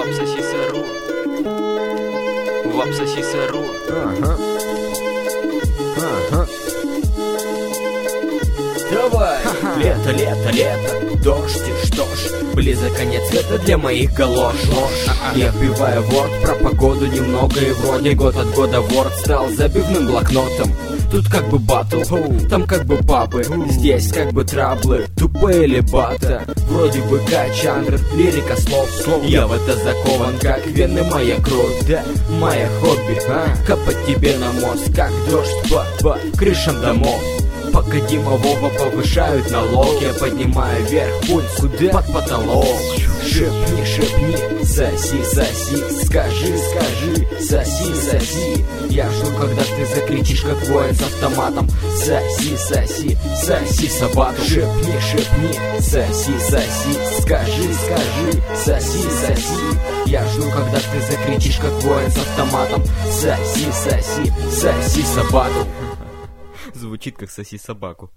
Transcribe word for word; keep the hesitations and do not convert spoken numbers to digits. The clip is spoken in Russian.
Вапсоси сыру. Вапсоси сыру. Ага. Ага. Давай! Лето, лето, лето, дождь, и что ж, близок конец света для моих галош. Я вбиваю ворд про погоду немного, и вроде год от года ворд стал забивным блокнотом. Тут как бы батл, там как бы папы, здесь как бы траблы, тупые или бата. Вроде бы качандр, лирика слов. Я в это закован, как вены моя кровь. Да, моя хобби, капать тебе на мозг, как дождь по, по крышам домов. Пока Дима Вова повышают налог, я поднимаю вверх пульс под потолок. Шепни, шепни, соси, соси, скажи, скажи, соси, соси. Я жду, когда ты закричишь, как воин с автоматом. Соси, соси, соси собаку. Шепни, шепни, соси, соси, скажи, скажи, соси, соси. Я жду, когда ты закричишь, как воин с автоматом. Соси, соси, соси собаку. Звучит как соси собаку.